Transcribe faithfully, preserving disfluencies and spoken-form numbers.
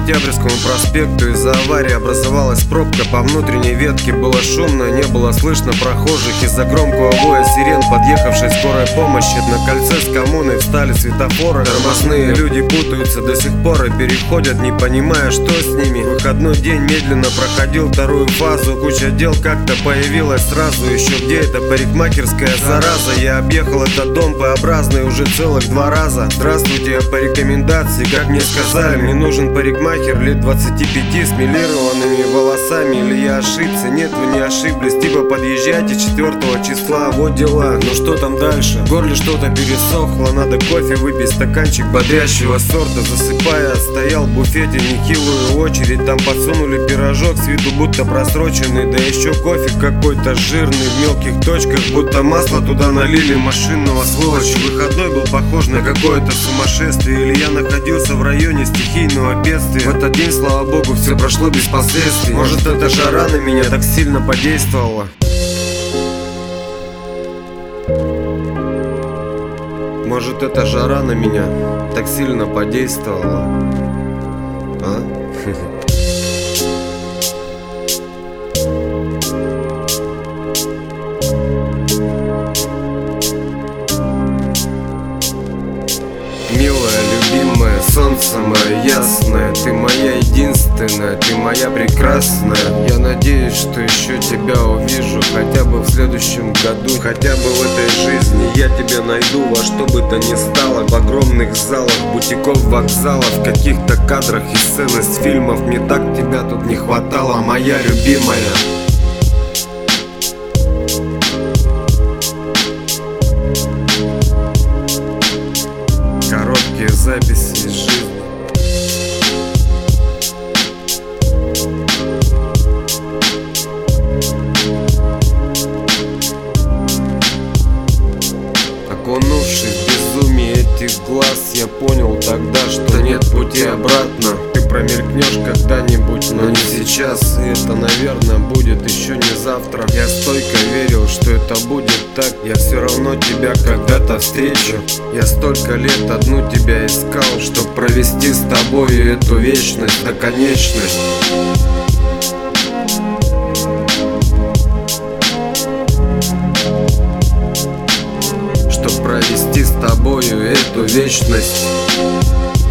Октябрьскому проспекту из-за аварии образовалась пробка. По внутренней ветке было шумно, не было слышно прохожих. Из-за громкого воя сирен подъехавшей скорой помощи на кольце с коммуной встали светофоры. Тормозные люди путаются до сих пор и переходят, не понимая, что с ними. Выходной день медленно проходил вторую фазу. Куча дел как-то появилась сразу. Еще где эта парикмахерская зараза? Я объехал этот дом П-образный уже целых два раза. Здравствуйте, я по рекомендации, как мне сказали, мне нужен парикмахер лет двадцати пяти с милированными волосами. Или я ошибся? Нет, вы не ошиблись. Типа подъезжайте четвёртого числа, вот дела. Ну что там дальше? В горле что-то пересохло, надо кофе выпить, стаканчик бодрящего сорта. Засыпая, стоял в буфете нехилую очередь. Там подсунули пирожок, с виду будто просроченный. Да еще кофе какой-то жирный в мелких точках, будто масло туда налили машинного сволочи. Выходной был похож на какое-то сумасшествие. Или я находился в районе стихийного бедствия. В этот день, слава богу, все прошло без последствий. Может, эта жара на меня так сильно подействовала. Может, эта жара на меня так сильно подействовала. А? Милая, любимая, солнце мое ясное, ты моя единственная, ты моя прекрасная. Я надеюсь, что еще тебя увижу хотя бы в следующем году, хотя бы в этой жизни. Я тебя найду во что бы то ни стало, в огромных залах, бутиков, вокзалов, в каких-то кадрах и сцен из фильмов. Мне так тебя тут не хватало, моя любимая. Короткие записи из жизни. Окунувшись в безумие этих глаз, я понял тогда, что нет пути обратно. Ты промелькнешь когда-нибудь, но не сейчас. И это, наверное, будет еще не завтра. Я стойко верил, что это будет так. Я все равно тебя когда-то встречу. Я столько лет одну тебя искал, чтоб провести с тобою эту вечность до конечности. Чтоб провести с тобою эту вечность.